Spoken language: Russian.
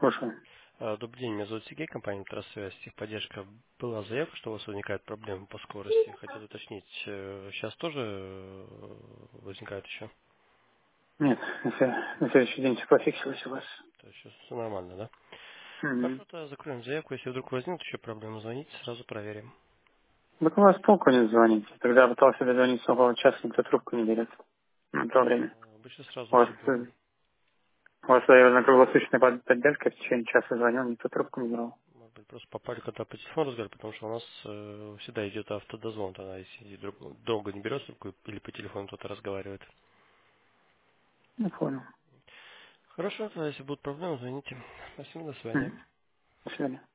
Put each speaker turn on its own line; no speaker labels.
Слушаю.
Добрый день, меня зовут Сергей, компания Трасвязь, техподдержка. Была заявка, что у вас возникают проблемы по скорости. Хотел уточнить, сейчас тоже возникает еще?
Нет, на следующий день все пофиксилось у вас.
То есть сейчас все нормально, да?
Угу.
Хорошо, тогда закроем заявку. Если вдруг возникнут еще проблемы, звоните, сразу проверим.
Так у вас толку не звонить. Тогда я пытался дозвониться около часа, никто трубку не берет. На то время.
Обычно сразу
У вас,
все берут.
у вас, наверное, круглосуточная поддержка, в течение часа звонил, никто трубку не брал.
Может быть, просто попали когда по телефону разговаривать, потому что у нас всегда идет автодозвон, тогда если долго не берет трубку или по телефону кто-то разговаривает.
Не понял.
Хорошо, тогда если будут проблемы, звоните. Спасибо, до свидания.
Мгм. До свидания.